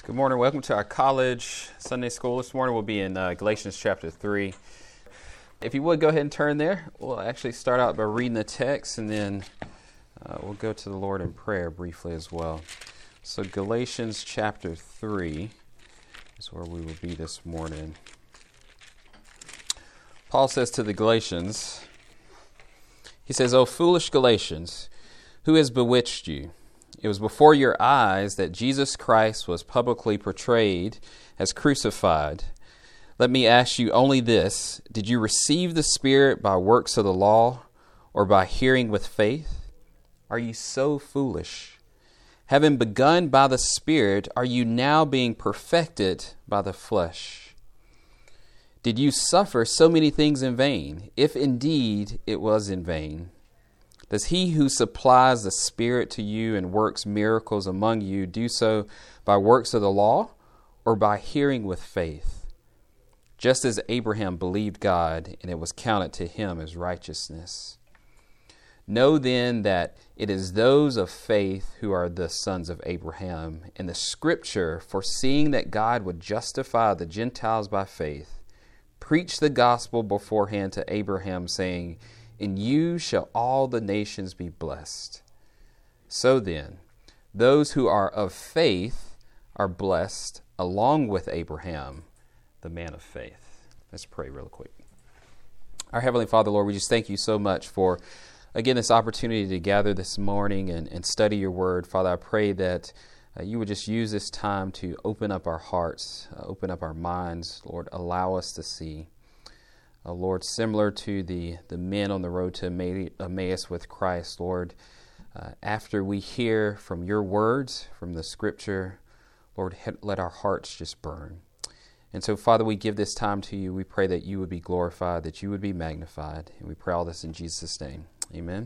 Good morning. Welcome to our college Sunday school. This morning we'll be in Galatians chapter 3. If you would, go ahead and turn there. We'll actually start out by reading the text, and then we'll go to the Lord in prayer briefly as well. So Galatians chapter 3 is where we will be this morning. Paul says to the Galatians, he says, "O foolish Galatians, who has bewitched you? It was before your eyes that Jesus Christ was publicly portrayed as crucified. Let me ask you only this: did you receive the Spirit by works of the law or by hearing with faith? Are you so foolish? Having begun by the Spirit, are you now being perfected by the flesh? Did you suffer so many things in vain, if indeed it was in vain? Does he who supplies the Spirit to you and works miracles among you do so by works of the law or by hearing with faith? Just as Abraham believed God, and it was counted to him as righteousness. Know then that it is those of faith who are the sons of Abraham. And the Scripture, foreseeing that God would justify the Gentiles by faith, preached the gospel beforehand to Abraham, saying, in you shall all the nations be blessed. So then, those who are of faith are blessed along with Abraham, the man of faith." Let's pray real quick. Our Heavenly Father, Lord, we just thank you so much for, again, this opportunity to gather this morning and study your word. Father, I pray that you would just use this time to open up our hearts, open up our minds. Lord, allow us to see. Lord, similar to the men on the road to Emmaus with Christ, Lord, after we hear from your words, from the Scripture, Lord, let our hearts just burn. And so, Father, we give this time to you. We pray that you would be glorified, that you would be magnified. And we pray all this in Jesus' name. Amen.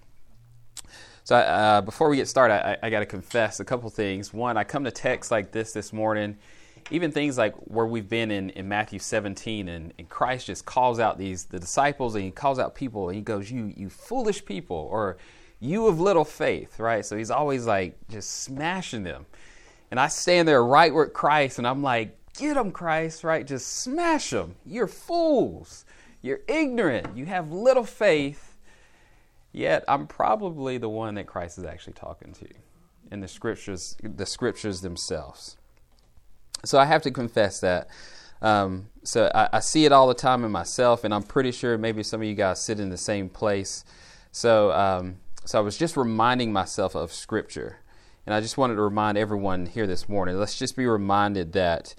So before we get started, I got to confess a couple things. One, I come to texts like this morning, even things like where we've been in Matthew 17, and Christ just calls out the disciples, and he calls out people, and he goes, you foolish people, or you of little faith, right? So he's always like just smashing them. And I stand there right with Christ, and I'm like, get them, Christ, right? Just smash them. You're fools. You're ignorant. You have little faith. Yet I'm probably the one that Christ is actually talking to in the scriptures themselves. So I have to confess that. So I see it all the time in myself, and I'm pretty sure maybe some of you guys sit in the same place. So I was just reminding myself of Scripture, and I just wanted to remind everyone here this morning. Let's just be reminded that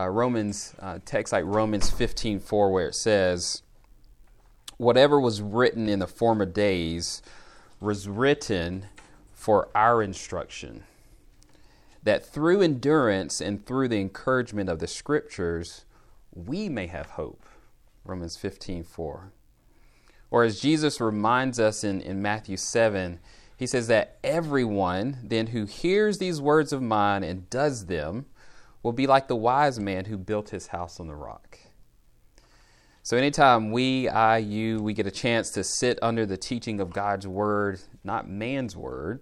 text like Romans 15:4, where it says, "Whatever was written in the former days was written for our instruction, that through endurance and through the encouragement of the Scriptures, we may have hope." Romans 15:4. Or as Jesus reminds us in Matthew 7, he says that everyone then who hears these words of mine and does them will be like the wise man who built his house on the rock. So anytime we get a chance to sit under the teaching of God's word, not man's word,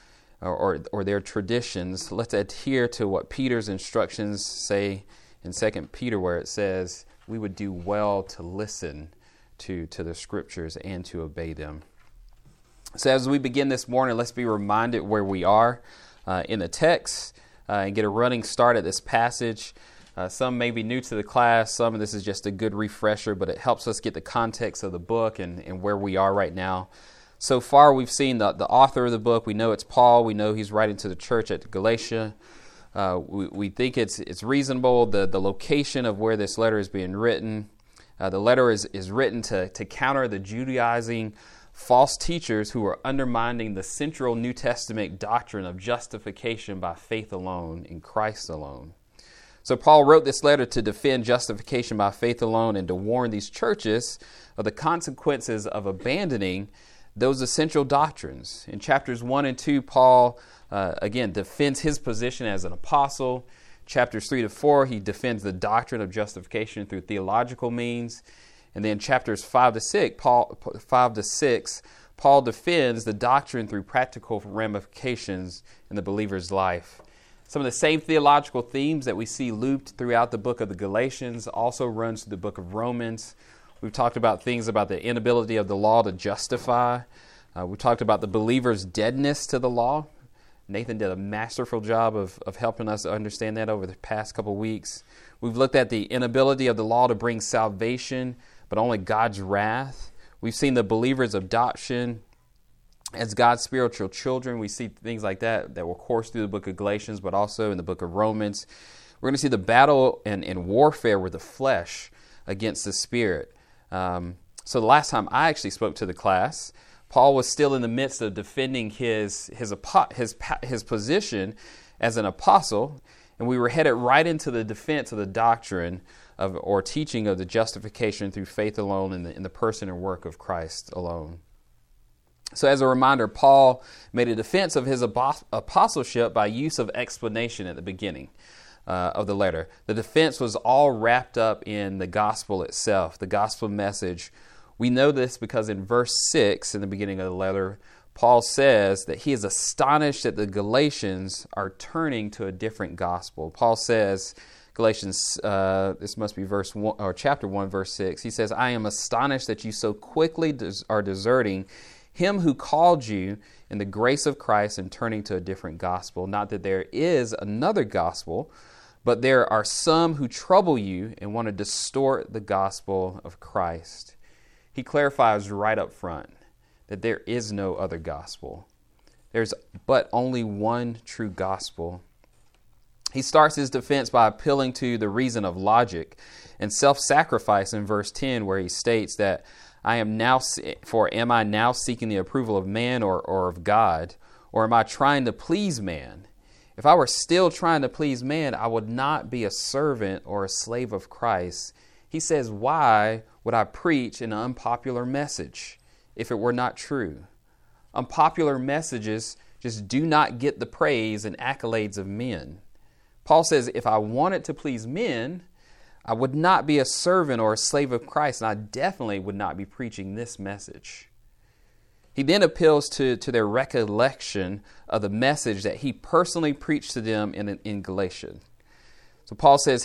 or their traditions, let's adhere to what Peter's instructions say in 2 Peter, where it says we would do well to listen to the Scriptures and to obey them. So as we begin this morning, let's be reminded where we are in the text and get a running start at this passage. Some may be new to the class. Some of this is just a good refresher, but it helps us get the context of the book and where we are right now. So far, we've seen the author of the book. We know it's Paul. We know he's writing to the church at Galatia. We think it's reasonable, the location of where this letter is being written. The letter is written to counter the Judaizing false teachers who are undermining the central New Testament doctrine of justification by faith alone in Christ alone. So Paul wrote this letter to defend justification by faith alone and to warn these churches of the consequences of abandoning those essential doctrines. In chapters 1 and 2, Paul, again, defends his position as an apostle. Chapters 3 to 4, he defends the doctrine of justification through theological means. And then chapters 5 to 6, Paul defends the doctrine through practical ramifications in the believer's life. Some of the same theological themes that we see looped throughout the book of the Galatians also runs through the book of Romans. We've talked about things about the inability of the law to justify. We talked about the believer's deadness to the law. Nathan did a masterful job of helping us understand that over the past couple weeks. We've looked at the inability of the law to bring salvation, but only God's wrath. We've seen the believer's adoption as God's spiritual children. We see things like that will course through the book of Galatians, but also in the book of Romans. We're going to see the battle and warfare with the flesh against the spirit. So the last time I actually spoke to the class, Paul was still in the midst of defending his position as an apostle, and we were headed right into the defense of the doctrine of or teaching of the justification through faith alone in the person and work of Christ alone. So as a reminder, Paul made a defense of his apostleship by use of explanation at the beginning of the letter. The defense was all wrapped up in the gospel itself, the gospel message. We know this because in verse 6, in the beginning of the letter, Paul says that he is astonished that the Galatians are turning to a different gospel. Paul says, Galatians, this must be verse 1, or chapter 1, verse 6. He says, I am astonished that you so quickly are deserting him who called you in the grace of Christ and turning to a different gospel. Not that there is another gospel, but there are some who trouble you and want to distort the gospel of Christ. He clarifies right up front that there is no other gospel. There's but only one true gospel. He starts his defense by appealing to the reason of logic and self-sacrifice in verse 10, where he states that am I now seeking the approval of man or of God, or am I trying to please man? If I were still trying to please man, I would not be a servant or a slave of Christ. He says, why would I preach an unpopular message if it were not true? Unpopular messages just do not get the praise and accolades of men. Paul says, if I wanted to please men, I would not be a servant or a slave of Christ, and I definitely would not be preaching this message. He then appeals to their recollection of the message that he personally preached to them in Galatia. So Paul says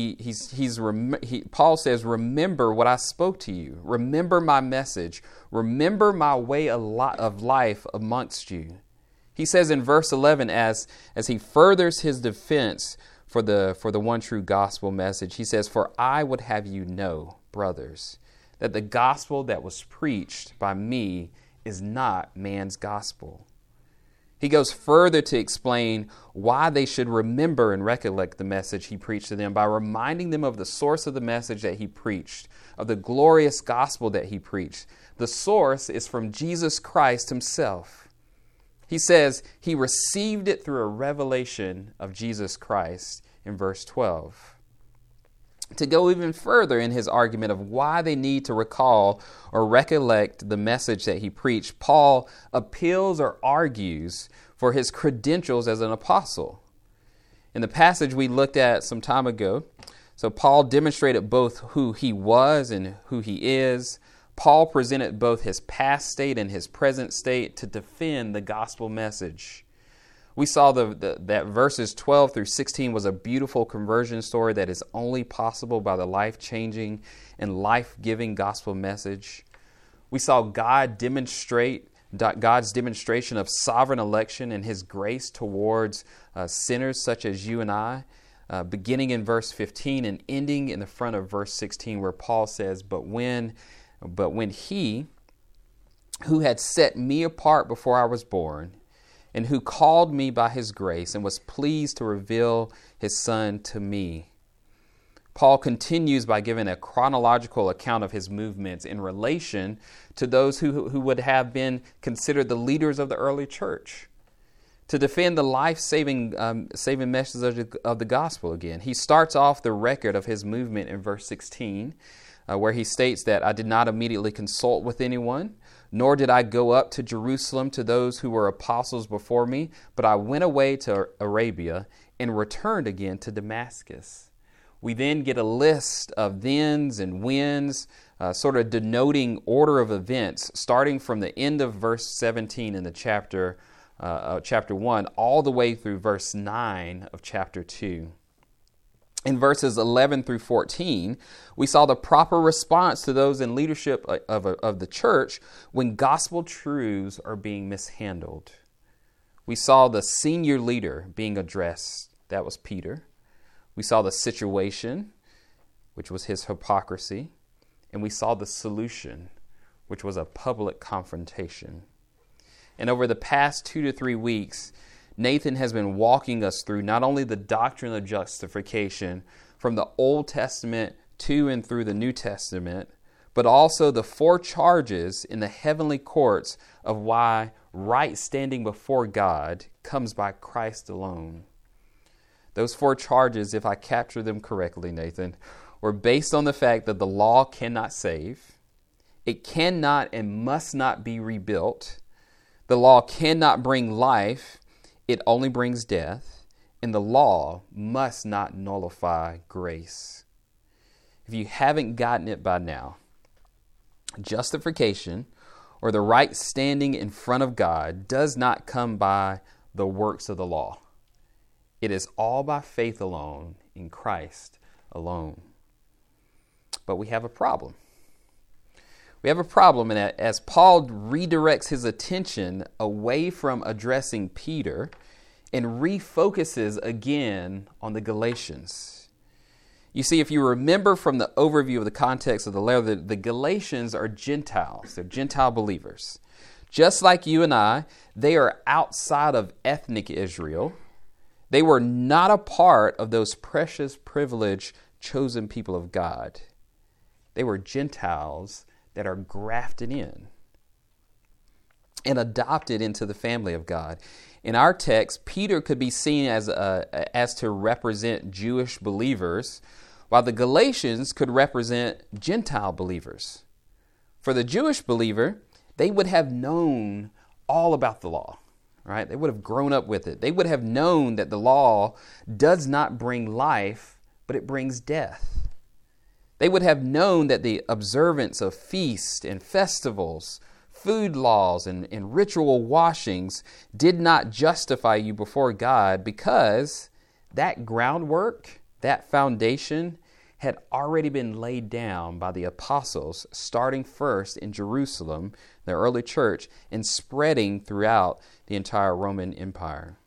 Paul says, remember what I spoke to you. Remember my message. Remember my way of life amongst you. He says in verse 11, as he furthers his defense for the one true gospel message, he says, for I would have you know, brothers, that the gospel that was preached by me is not man's gospel. He goes further to explain why they should remember and recollect the message he preached to them by reminding them of the source of the message that he preached, of the glorious gospel that he preached. The source is from Jesus Christ himself. He says he received it through a revelation of Jesus Christ in verse 12. To go even further in his argument of why they need to recall or recollect the message that he preached, Paul appeals or argues for his credentials as an apostle. In the passage we looked at some time ago, so Paul demonstrated both who he was and who he is. Paul presented both his past state and his present state to defend the gospel message. We saw that verses 12 through 16 was a beautiful conversion story that is only possible by the life-changing and life-giving gospel message. We saw God's demonstration of sovereign election and his grace towards sinners such as you and I, beginning in verse 15 and ending in the front of verse 16, where Paul says, But when he who had set me apart before I was born, and who called me by his grace and was pleased to reveal his Son to me. Paul continues by giving a chronological account of his movements in relation to those who would have been considered the leaders of the early church, to defend the life-saving message of the gospel again. He starts off the record of his movement in verse 16, where he states that I did not immediately consult with anyone, nor did I go up to Jerusalem to those who were apostles before me, but I went away to Arabia and returned again to Damascus. We then get a list of thens and whens, sort of denoting order of events, starting from the end of verse 17 in the chapter chapter 1 all the way through verse 9 of chapter 2. In verses 11 through 14, we saw the proper response to those in leadership of the church when gospel truths are being mishandled. We saw the senior leader being addressed. That was Peter. We saw the situation, which was his hypocrisy. And we saw the solution, which was a public confrontation. And over the past 2 to 3 weeks, Nathan has been walking us through not only the doctrine of justification from the Old Testament to and through the New Testament, but also the 4 charges in the heavenly courts of why right standing before God comes by Christ alone. Those 4 charges, if I capture them correctly, Nathan, were based on the fact that the law cannot save, it cannot and must not be rebuilt, the law cannot bring life, it only brings death, and the law must not nullify grace. If you haven't gotten it by now, justification, or the right standing in front of God, does not come by the works of the law. It is all by faith alone, in Christ alone. But we have a problem. We have a problem in that as Paul redirects his attention away from addressing Peter and refocuses again on the Galatians. You see, if you remember from the overview of the context of the letter, the Galatians are Gentiles. They're Gentile believers. Just like you and I, they are outside of ethnic Israel. They were not a part of those precious, privileged, chosen people of God. They were Gentiles that are grafted in and adopted into the family of God. In our text, Peter could be seen as to represent Jewish believers, while the Galatians could represent Gentile believers. For the Jewish believer, they would have known all about the law, right? They would have grown up with it. They would have known that the law does not bring life, but it brings death. They would have known that the observance of feasts and festivals, food laws and ritual washings did not justify you before God, because that groundwork, that foundation, had already been laid down by the apostles, starting first in Jerusalem, the early church, and spreading throughout the entire Roman Empire.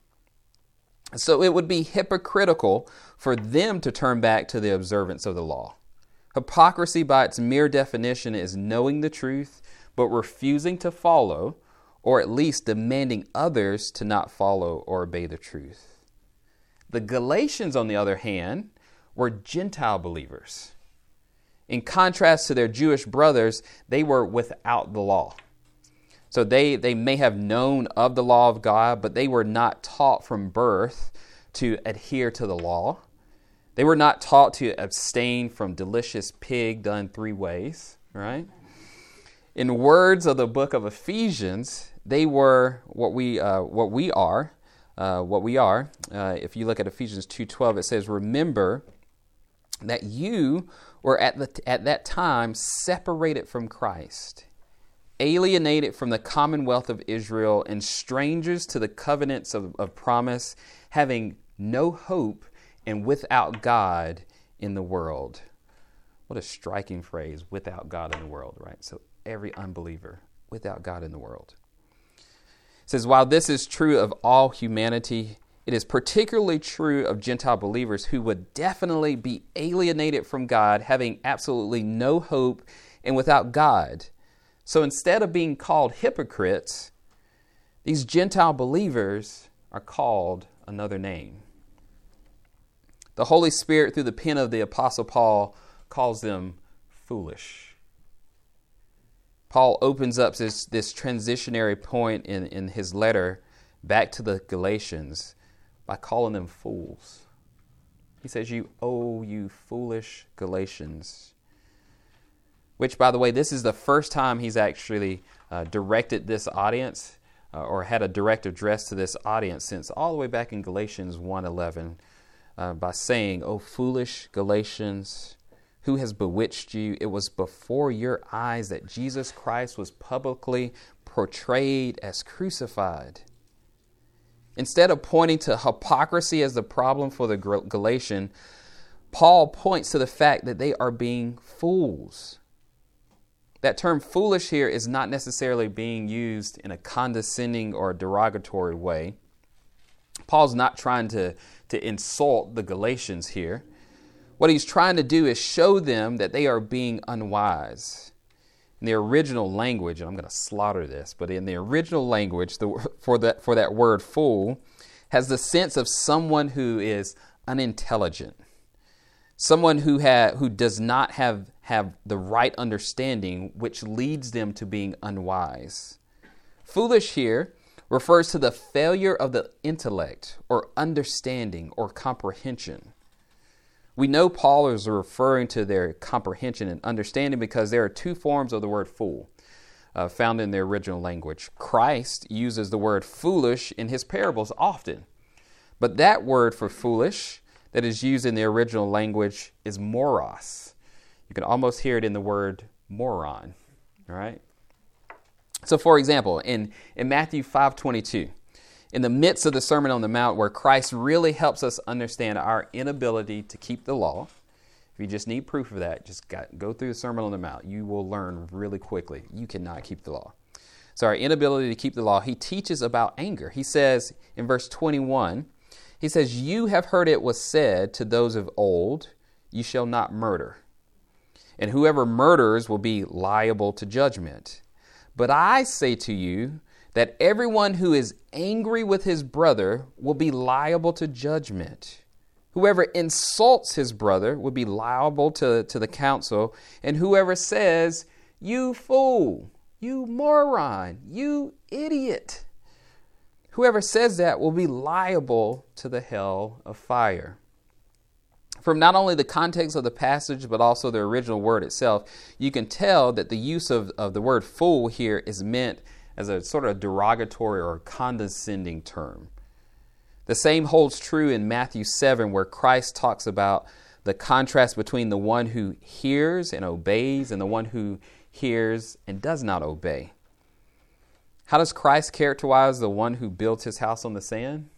So it would be hypocritical for them to turn back to the observance of the law. Hypocrisy by its mere definition is knowing the truth, but refusing to follow, or at least demanding others to not follow or obey the truth. The Galatians, on the other hand, were Gentile believers. In contrast to their Jewish brothers, they were without the law. So they may have known of the law of God, but they were not taught from birth to adhere to the law. They were not taught to abstain from delicious pig done 3 ways, right? In words of the book of Ephesians, they were what we are. If you look at Ephesians 2:12, it says, "Remember that you were at that time separated from Christ, alienated from the commonwealth of Israel, and strangers to the covenants of promise, having no hope and without God in the world." What a striking phrase, without God in the world, right? So every unbeliever, without God in the world. It says, while this is true of all humanity, it is particularly true of Gentile believers who would definitely be alienated from God, having absolutely no hope and without God. So instead of being called hypocrites, these Gentile believers are called another name. The Holy Spirit, through the pen of the Apostle Paul, calls them foolish. Paul opens up this transitionary point in his letter back to the Galatians by calling them fools. He says, you foolish Galatians. Which, by the way, this is the first time he's actually directed this audience or had a direct address to this audience since all the way back in Galatians 1:11 by saying, "O foolish Galatians, who has bewitched you? It was before your eyes that Jesus Christ was publicly portrayed as crucified. Instead of pointing to hypocrisy as the problem for the Galatian, Paul points to the fact that they are being fools. That term foolish here is not necessarily being used in a condescending or derogatory way. Paul's not trying to insult the Galatians here. What he's trying to do is show them that they are being unwise. In the original language, and I'm going to slaughter this, but in the original language, for that word fool has the sense of someone who is unintelligent, someone who does not have the right understanding, which leads them to being unwise. Foolish here refers to the failure of the intellect or understanding or comprehension. We know Paul is referring to their comprehension and understanding because there are two forms of the word fool found in the original language. Christ uses the word foolish in his parables often, but that word for foolish that is used in the original language is moros. You can almost hear it in the word moron, all right? So, for example, in Matthew 5:22, in the midst of the Sermon on the Mount, where Christ really helps us understand our inability to keep the law. If you just need proof of that, just go through the Sermon on the Mount. You will learn really quickly. You cannot keep the law. So our inability to keep the law, he teaches about anger. He says in verse 21, he says, "You have heard it was said to those of old, you shall not murder. And whoever murders will be liable to judgment. But I say to you, that everyone who is angry with his brother will be liable to judgment. Whoever insults his brother will be liable to the council. And whoever says, 'You fool, you moron, you idiot,' whoever says that will be liable to the hell of fire." From not only the context of the passage, but also the original word itself, you can tell that the use of the word fool here is meant as a sort of derogatory or condescending term. The same holds true in Matthew 7, where Christ talks about the contrast between the one who hears and obeys and the one who hears and does not obey. How does Christ characterize the one who built his house on the sand?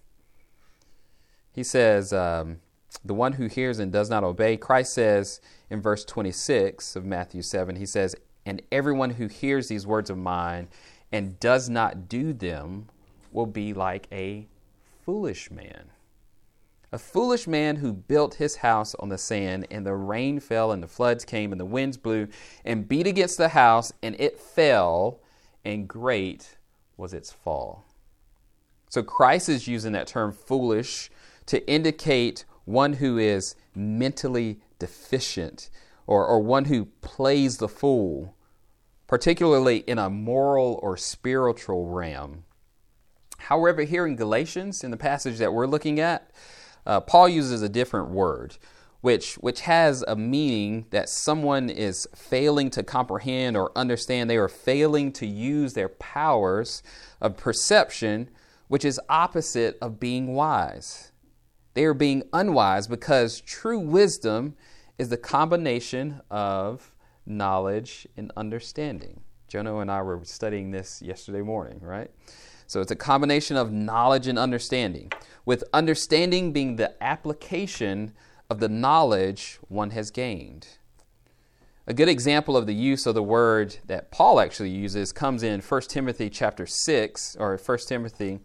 He says, the one who hears and does not obey, Christ says in verse 26 of Matthew 7, he says, "And everyone who hears these words of mine and does not do them will be like a foolish man." A foolish man who built his house on the sand, and the rain fell and the floods came and the winds blew and beat against the house, and it fell, and great was its fall. So Christ is using that term foolish to indicate one who is mentally deficient or one who plays the fool, particularly in a moral or spiritual realm. However, here in Galatians, in the passage that we're looking at, Paul uses a different word, which has a meaning that someone is failing to comprehend or understand. They are failing to use their powers of perception, which is opposite of being wise. They are being unwise because true wisdom is the combination of knowledge and understanding. Jono and I were studying this yesterday morning, right? So it's a combination of knowledge and understanding, with understanding being the application of the knowledge one has gained. A good example of the use of the word that Paul actually uses comes in 1 Timothy chapter 6, or 1 Timothy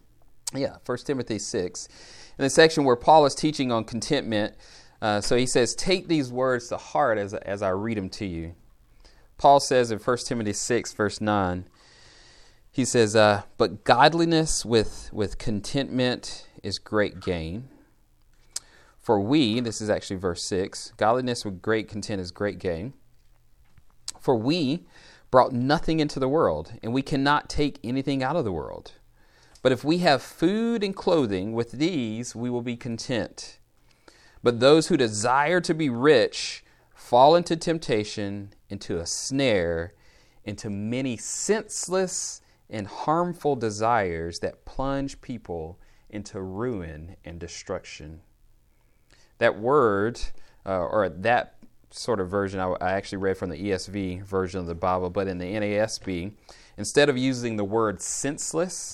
6, in the section where Paul is teaching on contentment. So he says, take these words to heart as I read them to you. Paul says in 1 Timothy 6, verse 9, he says, "But godliness with contentment is great gain. For we," this is actually verse 6, "godliness with great content is great gain. For we brought nothing into the world, and we cannot take anything out of the world. But if we have food and clothing, with these we will be content. But those who desire to be rich fall into temptation, into a snare, into many senseless and harmful desires that plunge people into ruin and destruction." That word, or that sort of version, I actually read from the ESV version of the Bible, but in the NASB, instead of using the word senseless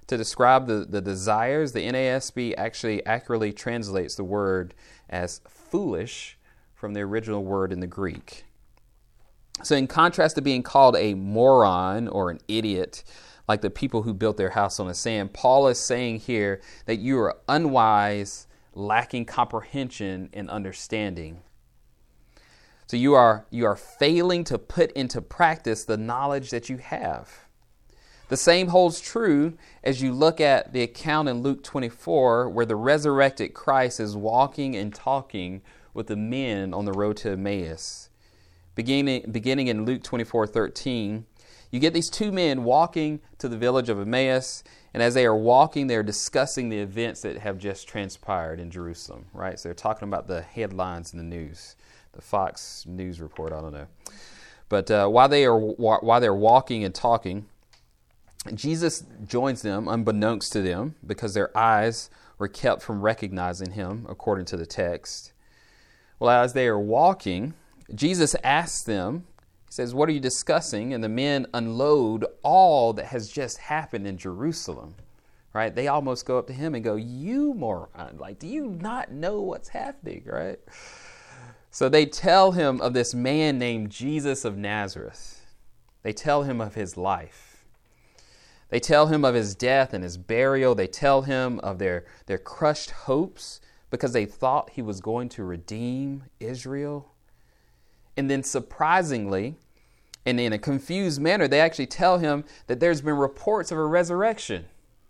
to describe the desires, the NASB actually accurately translates the word as foolish from the original word in the Greek. So in contrast to being called a moron or an idiot, like the people who built their house on the sand, Paul is saying here that you are unwise, lacking comprehension and understanding. So you are failing to put into practice the knowledge that you have. The same holds true as you look at the account in Luke 24 where the resurrected Christ is walking and talking with the men on the road to Emmaus. Beginning in Luke 24:13, you get these two men walking to the village of Emmaus, and as they are walking, they're discussing the events that have just transpired in Jerusalem, right? So they're talking about the headlines in the news, the Fox News report, I don't know. But while they're walking and talking, Jesus joins them unbeknownst to them because their eyes were kept from recognizing him, according to the text. Well, as they are walking, Jesus asks them, he says, "What are you discussing?" And the men unload all that has just happened in Jerusalem, right? They almost go up to him and go, "You moron, like, do you not know what's happening," right? So they tell him of this man named Jesus of Nazareth. They tell him of his life. They tell him of his death and his burial. They tell him of their crushed hopes because they thought he was going to redeem Israel. And then surprisingly, and in a confused manner, they actually tell him that there's been reports of a resurrection.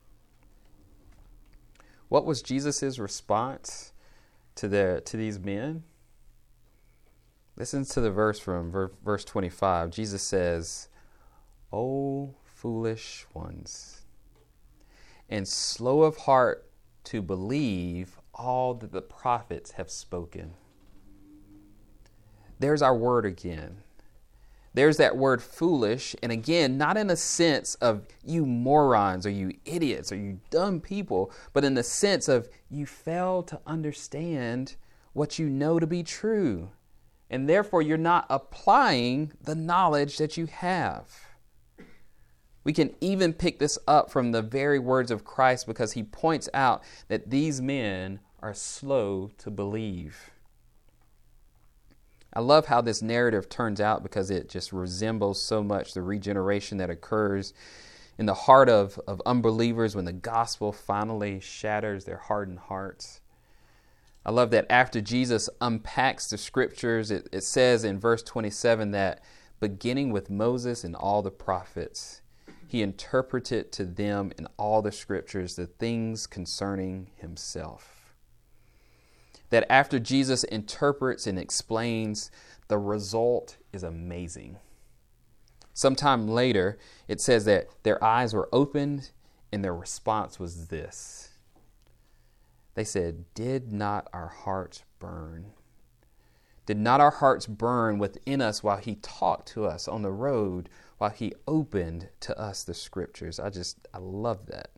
What was Jesus' response to these men? Listen to the verse from verse 25. Jesus says, "O foolish ones, and slow of heart to believe all that the prophets have spoken." There's our word again. There's that word foolish, and again, not in a sense of you morons or you idiots or you dumb people, but in the sense of you fail to understand what you know to be true, and therefore you're not applying the knowledge that you have. We can even pick this up from the very words of Christ because he points out that these men are slow to believe. I love how this narrative turns out because it just resembles so much the regeneration that occurs in the heart of unbelievers when the gospel finally shatters their hardened hearts. I love that after Jesus unpacks the scriptures, it says in verse 27 that beginning with Moses and all the prophets, he interpreted to them in all the scriptures the things concerning himself. That after Jesus interprets and explains, the result is amazing. Sometime later, it says that their eyes were opened and their response was this. They said, "Did not our hearts burn? Did not our hearts burn within us while he talked to us on the road, while he opened to us the scriptures?" I love that.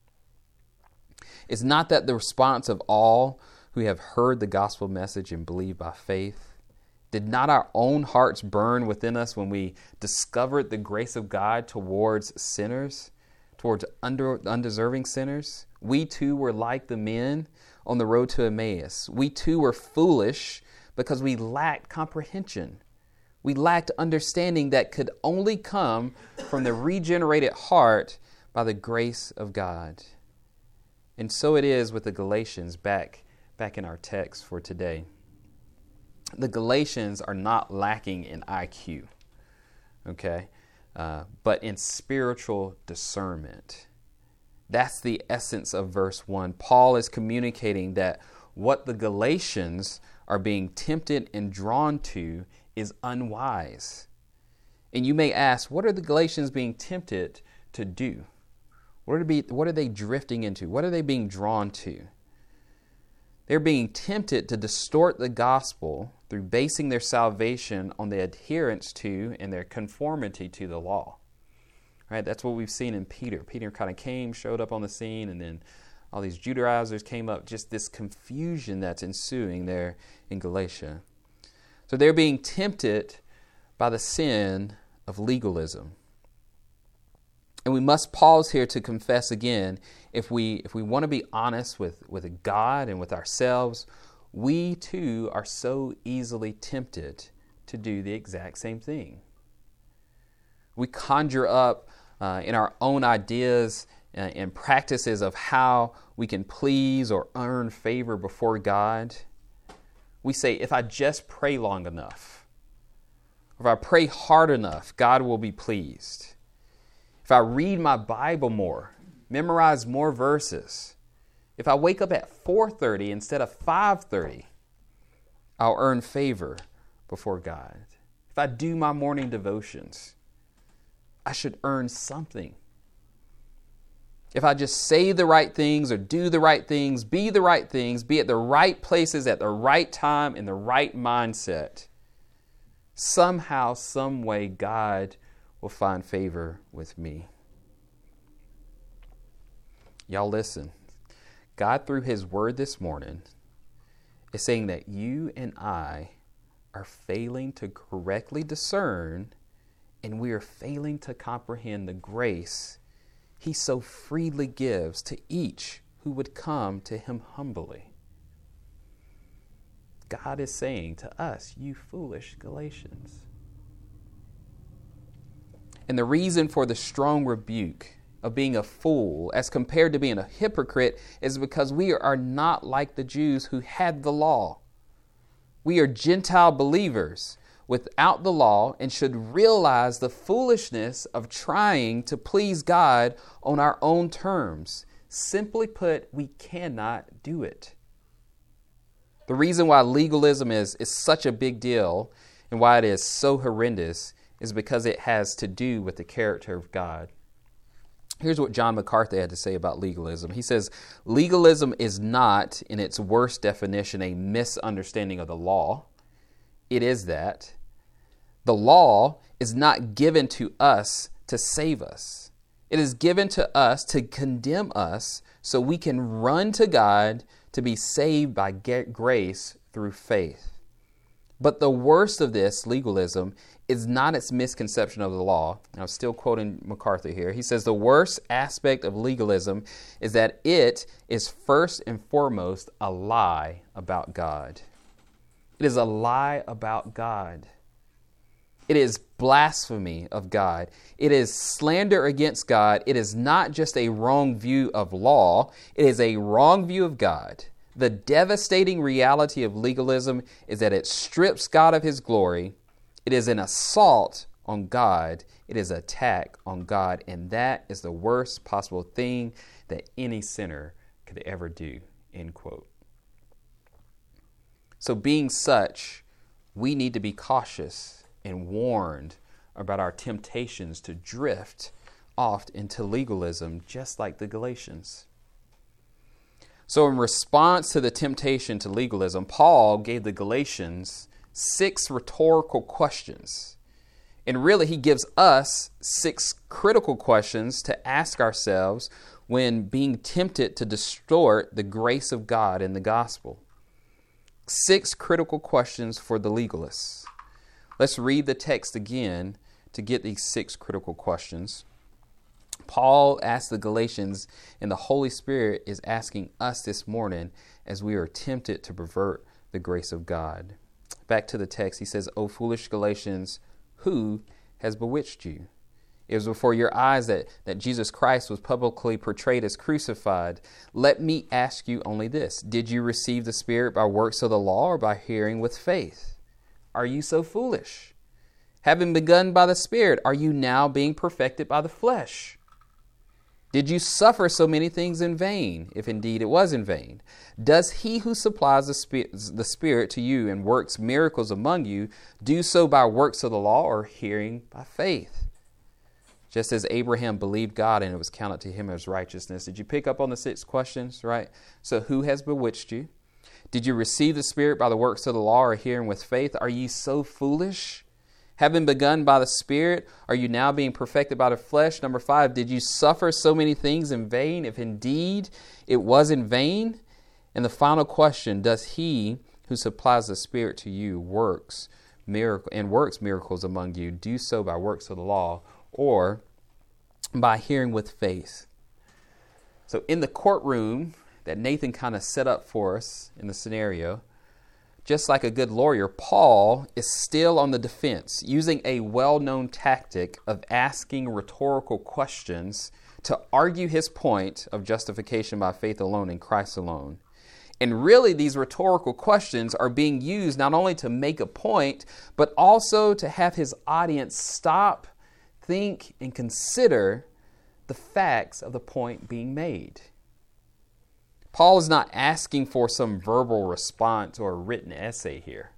It's not that the response of all who have heard the gospel message and believe by faith. Did not our own hearts burn within us when we discovered the grace of God towards sinners, towards undeserving sinners? We too were like the men on the road to Emmaus. We too were foolish because we lacked comprehension. We lacked understanding that could only come from the regenerated heart by the grace of God. And so it is with the Galatians back in our text for today. The Galatians are not lacking in IQ, okay, but in spiritual discernment. That's the essence of verse 1. Paul is communicating that what the Galatians are being tempted and drawn to is unwise. And you may ask, what are the Galatians being tempted to do? What are they drifting into? What are they being drawn to? They're being tempted to distort the gospel through basing their salvation on the adherence to and their conformity to the law. Right? That's what we've seen in Peter. Peter kind of showed up on the scene, and then all these Judaizers came up. Just this confusion that's ensuing there in Galatia. So they're being tempted by the sin of legalism. And we must pause here to confess again, if we want to be honest with God and with ourselves, we too are so easily tempted to do the exact same thing. We conjure up in our own ideas and practices of how we can please or earn favor before God. We say, if I just pray long enough, if I pray hard enough, God will be pleased. If I read my Bible more, memorize more verses, if I wake up at 4:30 instead of 5:30, I'll earn favor before God. If I do my morning devotions, I should earn something. If I just say the right things or do the right things, be at the right places at the right time in the right mindset, somehow, some way, God will find favor with me. Y'all listen. God, through His Word this morning, is saying that you and I are failing to correctly discern, and we are failing to comprehend the grace He so freely gives to each who would come to Him humbly. God is saying to us, you foolish Galatians. And the reason for the strong rebuke of being a fool as compared to being a hypocrite is because we are not like the Jews who had the law. We are Gentile believers without the law and should realize the foolishness of trying to please God on our own terms. Simply put, we cannot do it. The reason why legalism is such a big deal and why it is so horrendous is because it has to do with the character of God. Here's what John MacArthur had to say about legalism. He says, legalism is not, in its worst definition, a misunderstanding of the law. It is that. The law is not given to us to save us. It is given to us to condemn us so we can run to God to be saved by grace through faith. But the worst of this legalism is not its misconception of the law. I'm still quoting MacArthur here. He says the worst aspect of legalism is that it is first and foremost a lie about God. It is a lie about God. It is blasphemy of God. It is slander against God. It is not just a wrong view of law. It is a wrong view of God. The devastating reality of legalism is that it strips God of His glory. It is an assault on God. It is an attack on God. And that is the worst possible thing that any sinner could ever do. End quote. So being such, we need to be cautious and warned about our temptations to drift off into legalism, just like the Galatians. So in response to the temptation to legalism, Paul gave the Galatians 6 rhetorical questions. And really, he gives us 6 critical questions to ask ourselves when being tempted to distort the grace of God in the gospel. 6 critical questions for the legalists. Let's read the text again to get these 6 critical questions. Paul asked the Galatians, and the Holy Spirit is asking us this morning as we are tempted to pervert the grace of God. Back to the text, he says, O foolish Galatians, who has bewitched you? It was before your eyes that Jesus Christ was publicly portrayed as crucified. Let me ask you only this. Did you receive the Spirit by works of the law or by hearing with faith? Are you so foolish? Having begun by the Spirit, are you now being perfected by the flesh? Did you suffer so many things in vain, if indeed it was in vain? Does He who supplies the Spirit to you and works miracles among you do so by works of the law or hearing by faith? Just as Abraham believed God and it was counted to him as righteousness. Did you pick up on the 6 questions, right? So who has bewitched you? Did you receive the Spirit by the works of the law or hearing with faith? Are you so foolish? Having begun by the Spirit, are you now being perfected by the flesh? Number 5, did you suffer so many things in vain, if indeed it was in vain? And the final question, does He who supplies the Spirit to you works miracles among you do so by works of the law or by hearing with faith. So in the courtroom that Nathan kind of set up for us in the scenario, just like a good lawyer, Paul is still on the defense, using a well-known tactic of asking rhetorical questions to argue his point of justification by faith alone in Christ alone. And really, these rhetorical questions are being used not only to make a point, but also to have his audience stop, think, and consider the facts of the point being made. Paul is not asking for some verbal response or a written essay here.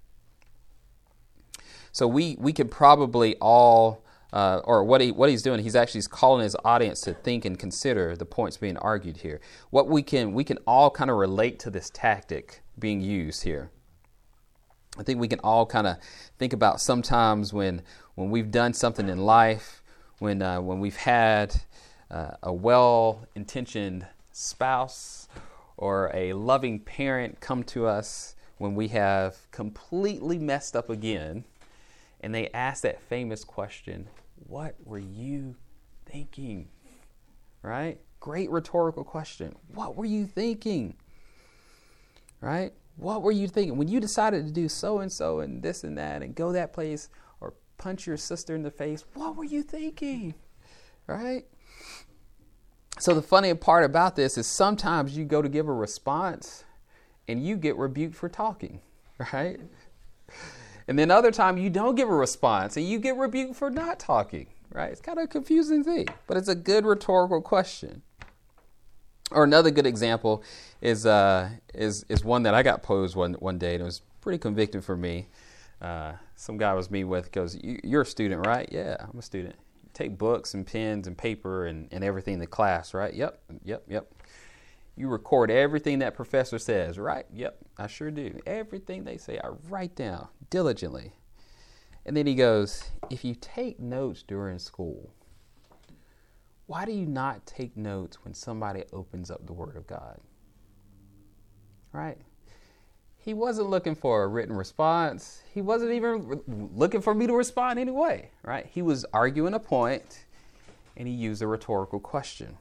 So we can probably all, or what he's doing, he's actually calling his audience to think and consider the points being argued here. What we can all kind of relate to this tactic being used here. I think we can all kind of think about sometimes when we've done something in life, when we've had a well-intentioned spouse or a loving parent come to us when we have completely messed up again, and they ask that famous question, what were you thinking? Right? Great rhetorical question. What were you thinking? Right? What were you thinking? When you decided to do so-and-so and this and that and go that place or punch your sister in the face, what were you thinking? Right? So the funny part about this is sometimes you go to give a response and you get rebuked for talking, right? And then other time you don't give a response and you get rebuked for not talking, right? It's kind of a confusing thing, but it's a good rhetorical question. Or another good example is one that I got posed one day, and it was pretty convicting for me. Some guy I was meeting with goes, "You're a student, right?" "Yeah, I'm a student." "Take books and pens and paper and everything in the class, right?" Yep. "You record everything that professor says, right?" "Yep, I sure do. Everything they say, I write down diligently." And then he goes, "If you take notes during school, why do you not take notes when somebody opens up the Word of God?" Right? He wasn't looking for a written response. He wasn't even looking for me to respond anyway, right? He was arguing a point, and he used a rhetorical question.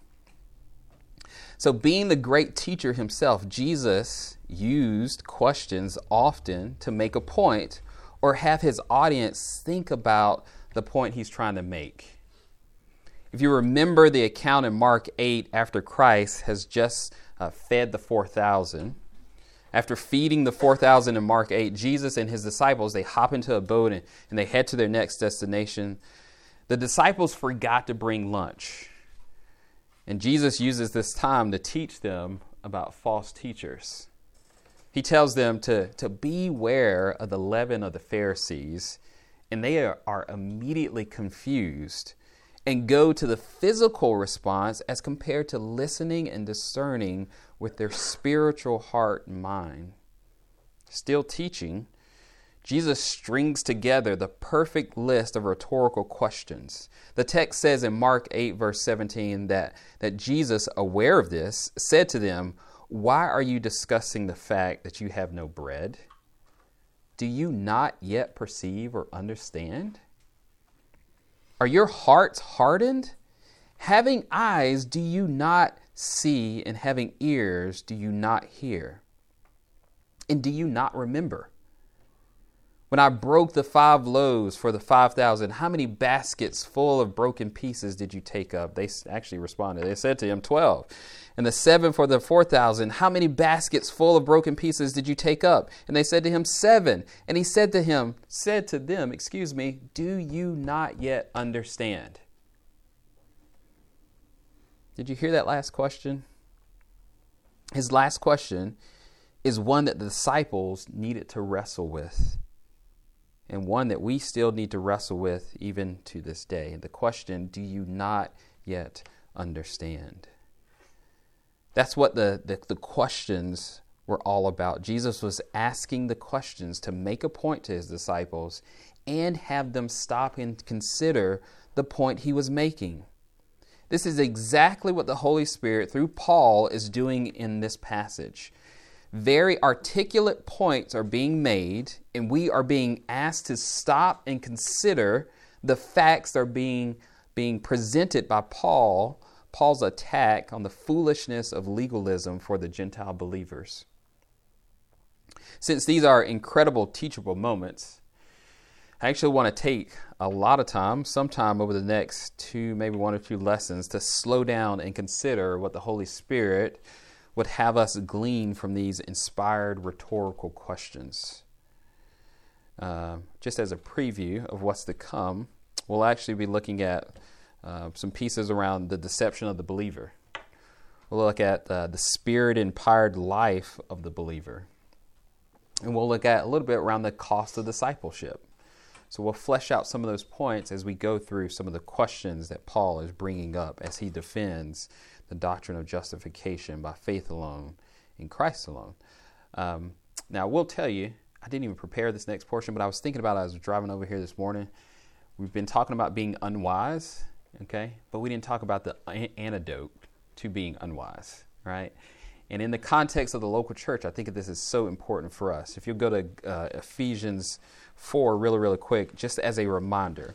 So being the great teacher himself, Jesus used questions often to make a point or have his audience think about the point he's trying to make. If you remember the account in Mark 8, after Christ has just fed the 4,000, after feeding the 4,000 in Mark 8, Jesus and his disciples, they hop into a boat and they head to their next destination. The disciples forgot to bring lunch. And Jesus uses this time to teach them about false teachers. He tells them to beware of the leaven of the Pharisees, and they are immediately confused and go to the physical response as compared to listening and discerning with their spiritual heart and mind. Still teaching, Jesus strings together the perfect list of rhetorical questions. The text says in Mark 8, verse 17, that Jesus, aware of this, said to them, "Why are you discussing the fact that you have no bread? Do you not yet perceive or understand? Are your hearts hardened? Having eyes, do you not see? And having ears, do you not hear? And do you not remember? When I broke the 5 loaves for the 5,000, how many baskets full of broken pieces did you take up?" They actually responded. They said to him, 12. "And the 7 for the 4,000, how many baskets full of broken pieces did you take up?" And they said to him, 7. And he said to them, "Do you not yet understand?" Did you hear that last question? His last question is one that the disciples needed to wrestle with, and one that we still need to wrestle with even to this day. The question, do you not yet understand? That's what the questions were all about. Jesus was asking the questions to make a point to his disciples and have them stop and consider the point he was making. This is exactly what the Holy Spirit, through Paul, is doing in this passage. Very articulate points are being made, and we are being asked to stop and consider the facts that are being being presented by Paul's attack on the foolishness of legalism for the Gentile believers. Since these are incredible teachable moments, I actually want to take a lot of time, sometime over the next maybe 1 or 2 lessons, to slow down and consider what the Holy Spirit would have us glean from these inspired rhetorical questions. Just as a preview of what's to come, we'll actually be looking at some pieces around the deception of the believer. We'll look at the Spirit-inspired life of the believer. And we'll look at a little bit around the cost of discipleship. So we'll flesh out some of those points as we go through some of the questions that Paul is bringing up as he defends the doctrine of justification by faith alone in Christ alone. Now, I will tell you, I didn't even prepare this next portion, but I was thinking about it as I was driving over here this morning. We've been talking about being unwise, okay? But we didn't talk about the antidote to being unwise, right? And in the context of the local church, I think that this is so important for us. If you'll go to Ephesians 4 really quick, just as a reminder.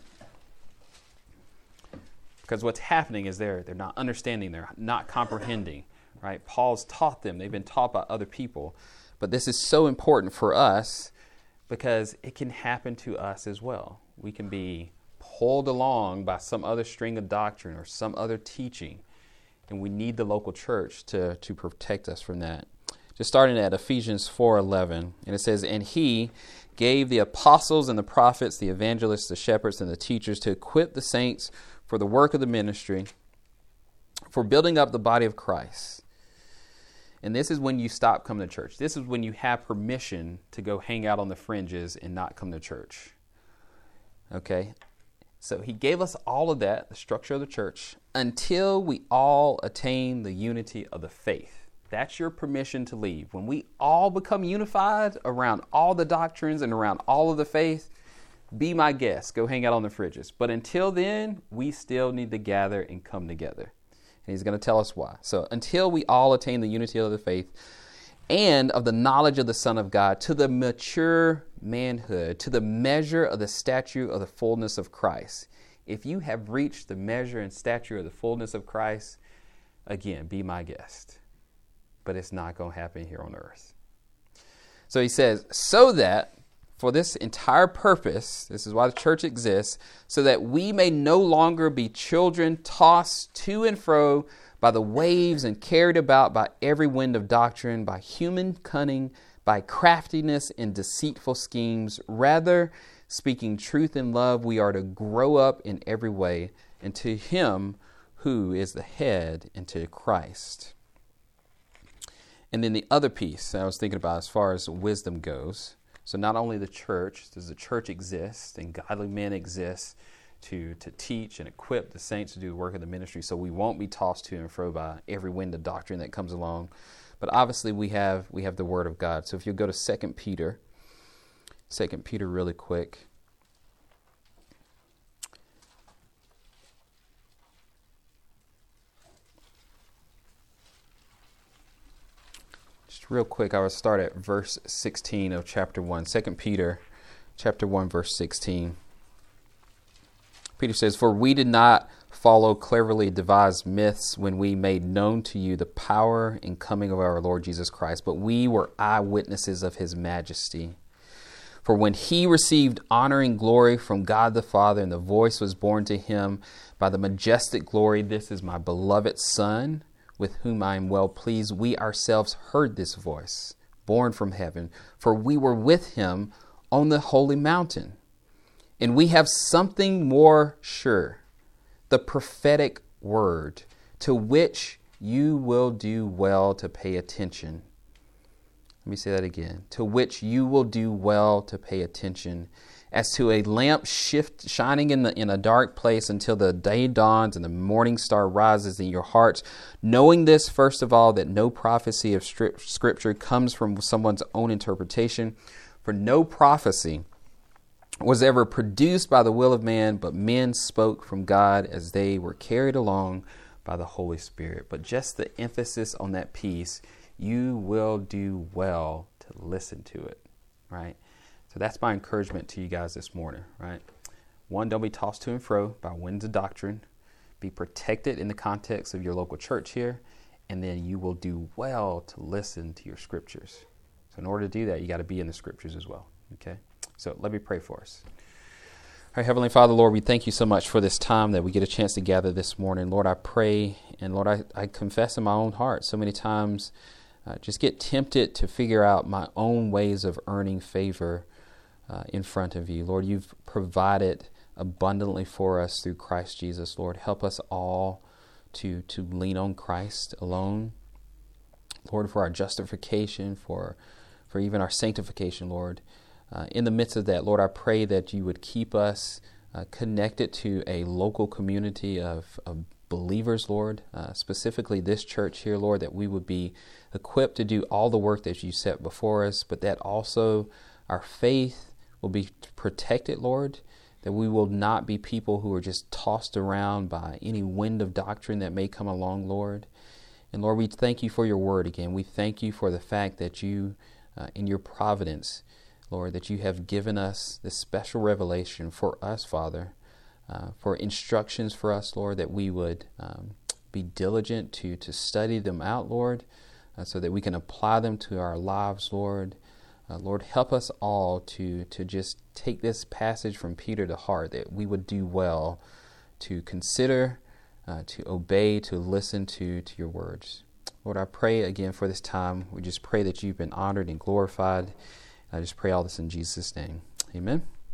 Because what's happening is they're not understanding, they're not comprehending, right? Paul's taught them, they've been taught by other people. But this is so important for us because it can happen to us as well. We can be pulled along by some other string of doctrine or some other teaching, and we need the local church to protect us from that. Just starting at Ephesians 4:11, and it says, "And he gave the apostles and the prophets, the evangelists, the shepherds, and the teachers to equip the saints for the work of the ministry, for building up the body of Christ." And this is when you stop coming to church. This is when you have permission to go hang out on the fringes and not come to church. Okay? So he gave us all of that, the structure of the church, until we all attain the unity of the faith. That's your permission to leave. When we all become unified around all the doctrines and around all of the faith, be my guest. Go hang out on the fringes. But until then, we still need to gather and come together. And he's going to tell us why. So until we all attain the unity of the faith and of the knowledge of the Son of God, to the mature manhood, to the measure of the stature of the fullness of Christ. If you have reached the measure and stature of the fullness of Christ, again, be my guest. But it's not going to happen here on earth. So he says, so that for this entire purpose, this is why the church exists, so that we may no longer be children tossed to and fro by the waves and carried about by every wind of doctrine, by human cunning, by craftiness and deceitful schemes. Rather, speaking truth in love, we are to grow up in every way into Him who is the head, into Christ. And then the other piece I was thinking about as far as wisdom goes. So not only the church, does the church exist and godly men exist to teach and equip the saints to do the work of the ministry so we won't be tossed to and fro by every wind of doctrine that comes along. But obviously we have the Word of God. So if you go to 2 Peter really quick. Real quick, I will start at verse 16 of chapter 1. 2 Peter chapter 1, verse 16. Peter says, "For we did not follow cleverly devised myths when we made known to you the power and coming of our Lord Jesus Christ, but we were eyewitnesses of His majesty. For when He received honor and glory from God the Father, and the voice was borne to Him by the majestic glory, 'This is my beloved Son, with whom I am well pleased,' we ourselves heard this voice, born from heaven, for we were with Him on the holy mountain. And we have something more sure, the prophetic word, to which you will do well to pay attention." Let me say that again. "To which you will do well to pay attention, as to a lamp shining in a dark place until the day dawns and the morning star rises in your hearts, knowing this, first of all, that no prophecy of Scripture comes from someone's own interpretation. For no prophecy was ever produced by the will of man, but men spoke from God as they were carried along by the Holy Spirit." But just the emphasis on that piece, you will do well to listen to it, right? So that's my encouragement to you guys this morning, right? One, don't be tossed to and fro by winds of doctrine. Be protected in the context of your local church here. And then you will do well to listen to your scriptures. So in order to do that, you got to be in the scriptures as well. Okay? So let me pray for us. All right, Heavenly Father, Lord, we thank you so much for this time that we get a chance to gather this morning. Lord, I pray, and Lord, I confess in my own heart so many times, just get tempted to figure out my own ways of earning favor in front of you. Lord, you've provided abundantly for us through Christ Jesus. Lord, help us all to lean on Christ alone. Lord, for our justification, for even our sanctification, Lord. In the midst of that, Lord, I pray that you would keep us connected to a local community of believers, Lord, specifically this church here, Lord, that we would be equipped to do all the work that you set before us, but that also our faith will be protected, Lord, that we will not be people who are just tossed around by any wind of doctrine that may come along, Lord. And Lord, we thank you for your word again. We thank you for the fact that you, in your providence, Lord, that you have given us this special revelation for us, Father, for instructions for us, Lord, that we would be diligent to study them out, Lord, so that we can apply them to our lives, Lord. Lord, help us all to just take this passage from Peter to heart, that we would do well to consider, to obey, to listen to your words. Lord, I pray again for this time. We just pray that you've been honored and glorified. I just pray all this in Jesus' name. Amen.